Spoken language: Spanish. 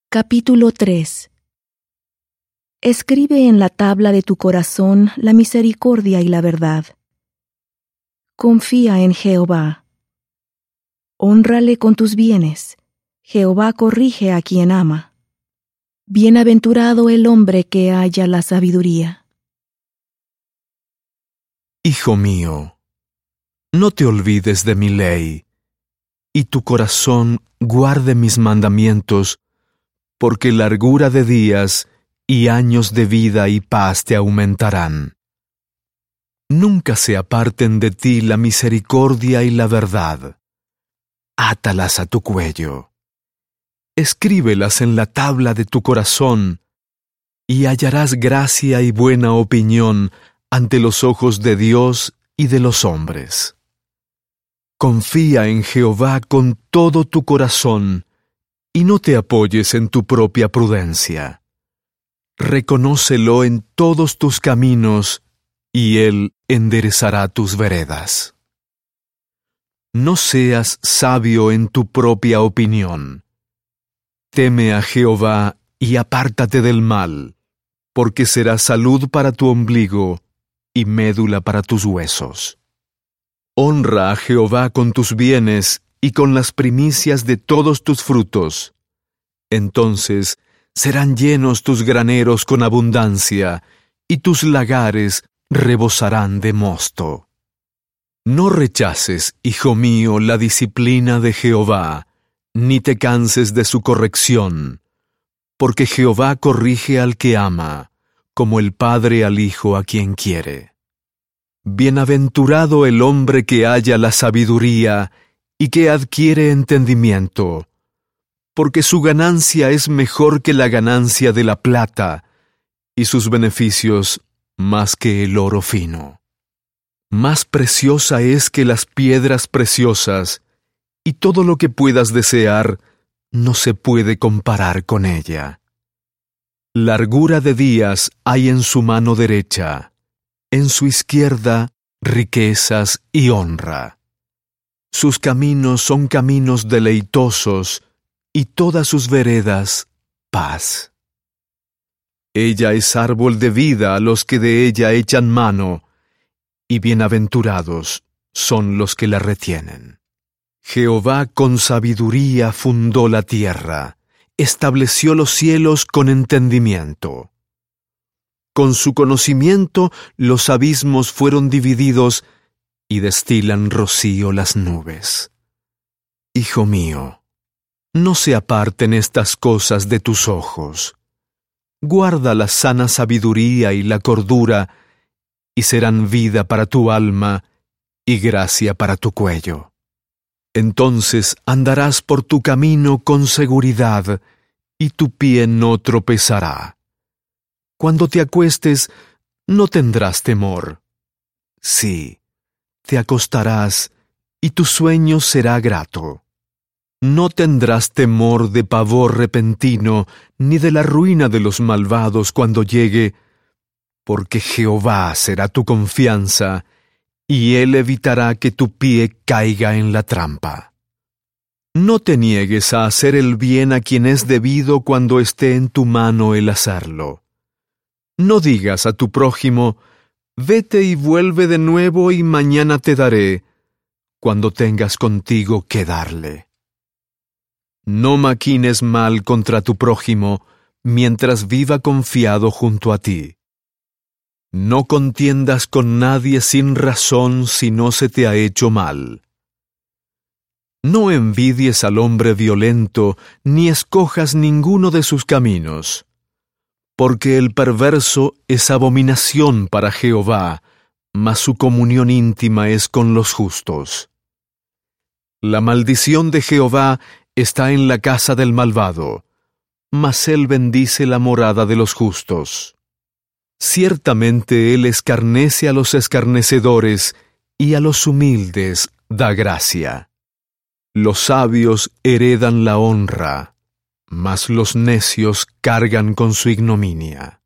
Capítulo 3. Escribe en la tabla de tu corazón la misericordia y la verdad. Confía en Jehová. Hónrale con tus bienes. Jehová corrige a quien ama. Bienaventurado el hombre que halla la sabiduría. Hijo mío, no te olvides de mi ley, y tu corazón guarde mis mandamientos, porque largura de días y años de vida y paz te aumentarán. Nunca se aparten de ti la misericordia y la verdad. Átalas a tu cuello. Escríbelas en la tabla de tu corazón, y hallarás gracia y buena opinión ante los ojos de Dios y de los hombres. Confía en Jehová con todo tu corazón, y no te apoyes en tu propia prudencia. Reconócelo en todos tus caminos, y Él enderezará tus veredas. No seas sabio en tu propia opinión. Teme a Jehová y apártate del mal, porque será salud para tu ombligo y médula para tus huesos. Honra a Jehová con tus bienes y con las primicias de todos tus frutos. Entonces serán llenos tus graneros con abundancia, y tus lagares rebosarán de mosto. No rechaces, hijo mío, la disciplina de Jehová, ni te canses de su corrección, porque Jehová corrige al que ama, como el padre al hijo a quien quiere. Bienaventurado el hombre que halla la sabiduría y que adquiere entendimiento, porque su ganancia es mejor que la ganancia de la plata, y sus beneficios más que el oro fino. Más preciosa es que las piedras preciosas, y todo lo que puedas desear no se puede comparar con ella. Largura de días hay en su mano derecha, en su izquierda riquezas y honra. Sus caminos son caminos deleitosos, y todas sus veredas paz. Ella es árbol de vida a los que de ella echan mano, y bienaventurados son los que la retienen. Jehová con sabiduría fundó la tierra, estableció los cielos con entendimiento. Con su conocimiento los abismos fueron divididos, y destilan rocío las nubes. Hijo mío, no se aparten estas cosas de tus ojos. Guarda la sana sabiduría y la cordura, y serán vida para tu alma y gracia para tu cuello. Entonces andarás por tu camino con seguridad, y tu pie no tropezará. Cuando te acuestes, no tendrás temor. Sí, te acostarás, y tu sueño será grato. No tendrás temor de pavor repentino, ni de la ruina de los malvados cuando llegue, porque Jehová será tu confianza, y Él evitará que tu pie caiga en la trampa. No te niegues a hacer el bien a quien es debido cuando esté en tu mano el hacerlo. No digas a tu prójimo, vete y vuelve de nuevo y mañana te daré, cuando tengas contigo que darle. No maquines mal contra tu prójimo, mientras viva confiado junto a ti. No contiendas con nadie sin razón si no se te ha hecho mal. No envidies al hombre violento, ni escojas ninguno de sus caminos, porque el perverso es abominación para Jehová, mas su comunión íntima es con los justos. La maldición de Jehová está en la casa del malvado, mas Él bendice la morada de los justos. Ciertamente Él escarnece a los escarnecedores, y a los humildes da gracia. Los sabios heredan la honra, mas los necios cargan con su ignominia.